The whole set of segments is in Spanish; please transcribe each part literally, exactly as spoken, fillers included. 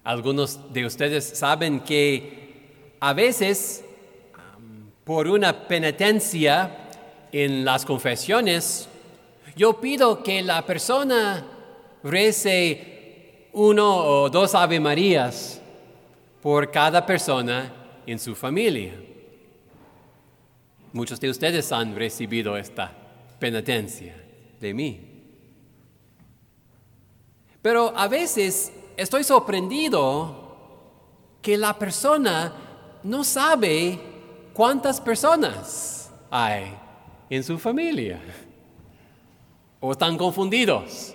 Algunos de ustedes saben que a veces, um, por una penitencia en las confesiones, yo pido que la persona rece uno o dos Ave Marías por cada persona en su familia. Muchos de ustedes han recibido esta penitencia de mí. Pero a veces estoy sorprendido que la persona no sabe cuántas personas hay en su familia. O están confundidos.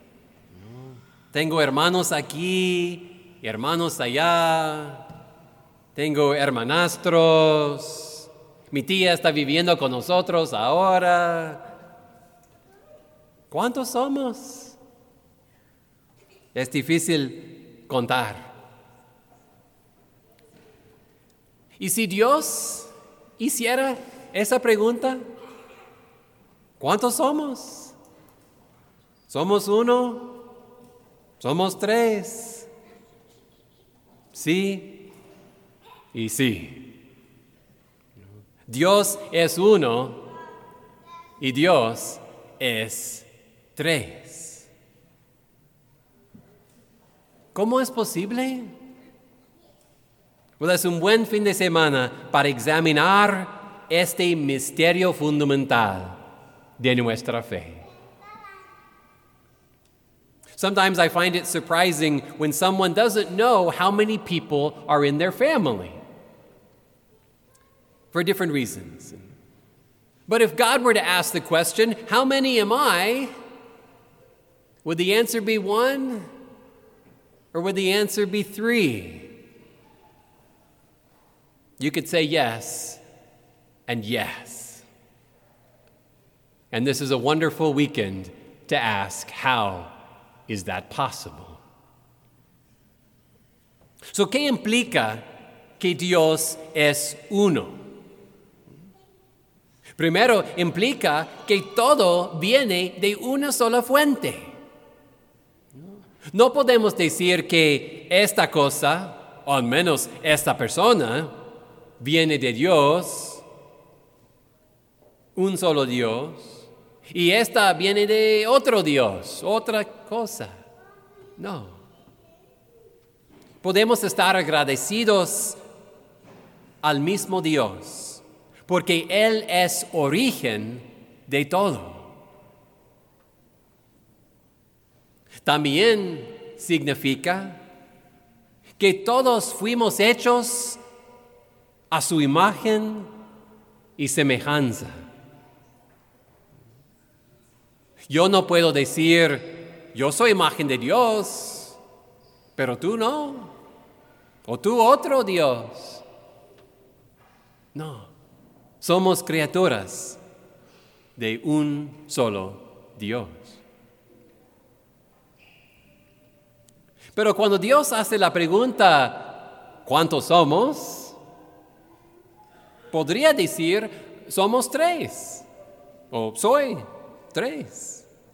Tengo hermanos aquí, hermanos allá, tengo hermanastros, mi tía está viviendo con nosotros ahora. ¿Cuántos somos? Es difícil contar. Y si Dios hiciera esa pregunta, ¿cuántos somos? ¿Somos uno? ¿Somos tres? Sí y sí. Dios es uno y Dios es tres. ¿Cómo es posible? Pues es un buen fin de semana para examinar este misterio fundamental de nuestra fe. Sometimes I find it surprising when someone doesn't know how many people are in their family for different reasons. But if God were to ask the question, how many am I? Would the answer be one? Or would the answer be three? You could say yes and yes. And this is a wonderful weekend to ask, how is that possible? So, ¿qué implica que Dios es uno? Primero, implica que todo viene de una sola fuente. No podemos decir que esta cosa, o al menos esta persona, viene de Dios, un solo Dios, y esta viene de otro Dios, otra cosa. No. Podemos estar agradecidos al mismo Dios, porque Él es origen de todo. También significa que todos fuimos hechos a su imagen y semejanza. Yo no puedo decir, yo soy imagen de Dios, pero tú no, o tú otro Dios. No, somos criaturas de un solo Dios. Pero cuando Dios hace la pregunta, ¿cuántos somos? Podría decir, somos tres, o soy tres.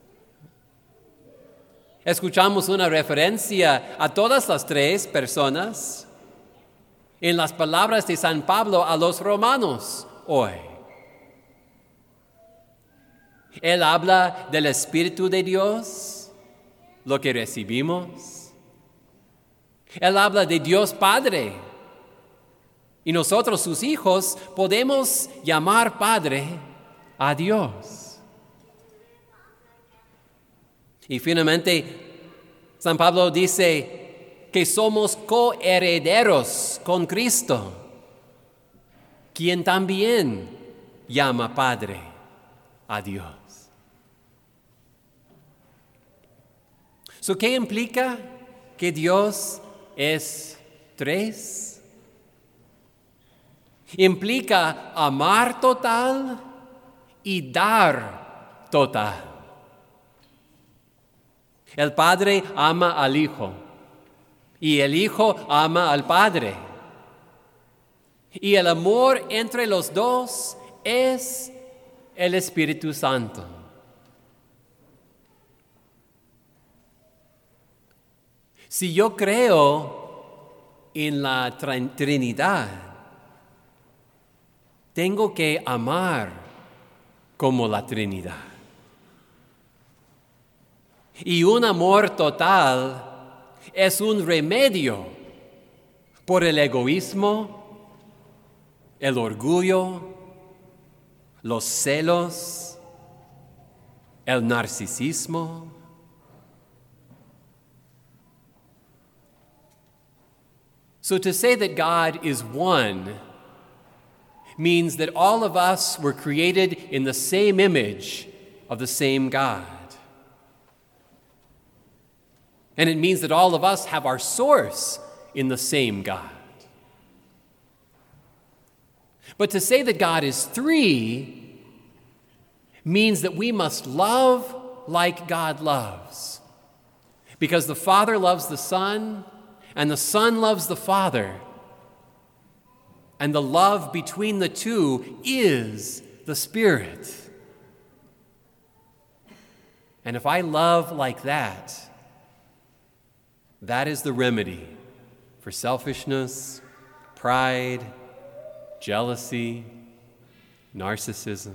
Escuchamos una referencia a todas las tres personas en las palabras de San Pablo a los romanos hoy. Él habla del Espíritu de Dios, lo que recibimos. Él habla de Dios Padre. Y nosotros, sus hijos, podemos llamar Padre a Dios. Y finalmente, San Pablo dice que somos coherederos con Cristo, quien también llama Padre a Dios. So, ¿qué implica que Dios es tres? Implica amar total y dar total. El Padre ama al Hijo y el Hijo ama al Padre. Y el amor entre los dos es el Espíritu Santo. Si yo creo en la Trinidad, tengo que amar como la Trinidad. Y un amor total es un remedio por el egoísmo, el orgullo, los celos, el narcisismo. So to say that God is one means that all of us were created in the same image of the same God. And it means that all of us have our source in the same God. But to say that God is three means that we must love like God loves. Because the Father loves the Son, and the Son loves the Father. And the love between the two is the Spirit. And if I love like that, that is the remedy for selfishness, pride, jealousy, narcissism.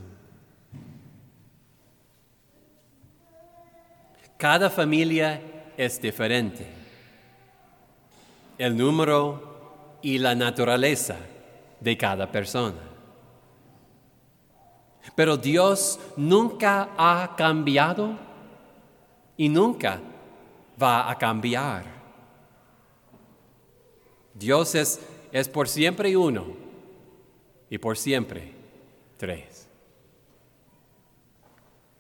Cada familia es diferente. El número y la naturaleza de cada persona. Pero Dios nunca ha cambiado y nunca va a cambiar. Dios es, es por siempre uno y por siempre tres.